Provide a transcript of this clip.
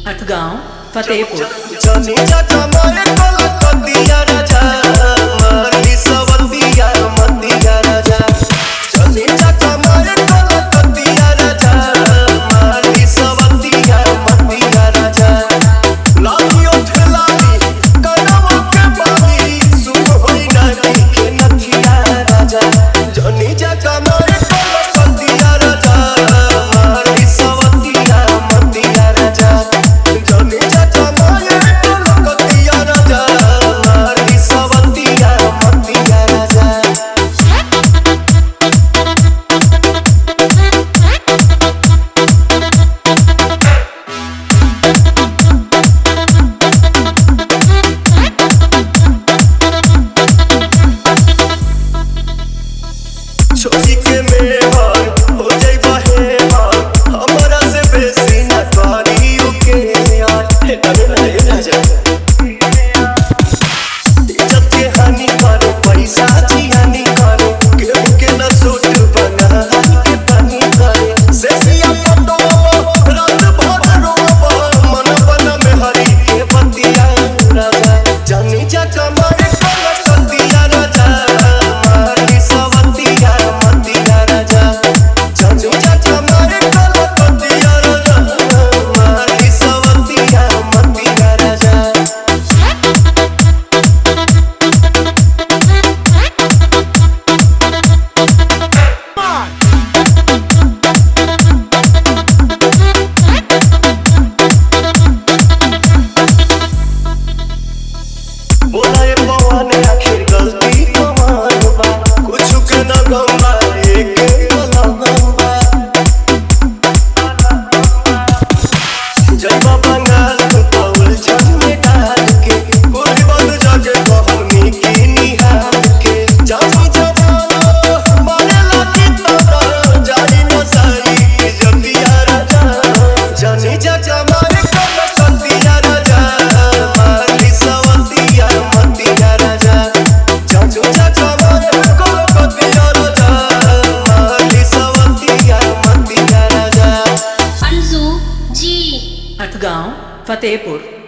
हथगांव फतेहपुर। जानी चाचा मारे कलकतिया राजा मारी सवतिया मतिया राजा। जानी चाचा मारे कलकतिया राजा मारी सवतिया मतिया राजा। लालियो ठेलाई करवा के बाली सुन होई डाली के नथिया राजा। जानी चाचा मारे कलकतिया राजा मारी सवतिया मतिया राजा। जानी चाचा मारे कलकतिया राजा मारी सवतिया मतिया राजा। छोरी के मेहर हो जाइबा हे हार हमरा से बेसी न करियो के यार। हे राजा इज्जत के हानि करे पैसा जी हानि करे केहू के न सूट बना के पानी करे। सेसिया पटो रात भर रोबा मन बना में हरी के बतिया राजा। जानी चाचा मारे कलकतिया राजा मारी सवतिया मतिया राजा। जानी चाचा मारे कलकतिया राजा मारी सवतिया मतिया राजा। बोला ये पवन आखिर गलती कमान बा कुछु के न गंगा एक गलंबा। जय बाबा नाल पाउल जन में डाल के कोई बात जाके कहनी की निहाल के। जानी जवान मारे लागी तब जानी न सारी की जतिया राजा। जानी चाचा मारे कलकतिया राजा मारी सवतिया मतिया राजा। जानी चाचा मारे कलकतिया राजा मारी सवतिया मतिया राजा। हथगांव फतेहपुर।